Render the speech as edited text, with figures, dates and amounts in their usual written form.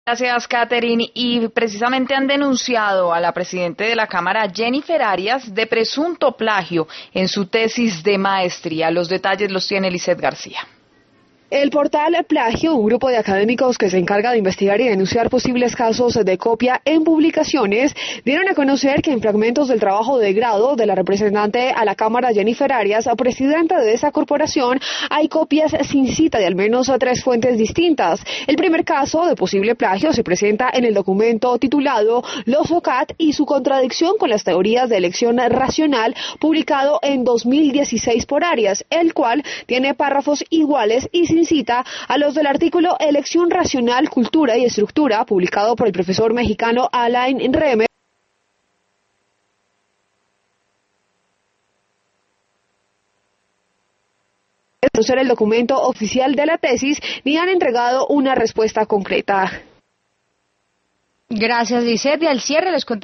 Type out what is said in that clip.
Gracias, Catherine. Y precisamente han denunciado a la presidenta de la Cámara, Jennifer Arias, de presunto plagio en su tesis de maestría. Los detalles los tiene Lizeth García. El portal Plagio, un grupo de académicos que se encarga de investigar y denunciar posibles casos de copia en publicaciones, dieron a conocer que en fragmentos del trabajo de grado de la representante a la Cámara, Jennifer Arias, presidenta de esa corporación, hay copias sin cita de al menos 3 fuentes distintas. El primer caso de posible plagio se presenta en el documento titulado Los OCAT y su contradicción con las teorías de elección racional, publicado en 2016 por Arias, el cual tiene párrafos iguales y sin cita a los del artículo Elección Racional, Cultura y Estructura, publicado por el profesor mexicano Alain Remer. No ser el documento oficial de la tesis ni han entregado una respuesta concreta. Gracias, Lizeth. Y al cierre les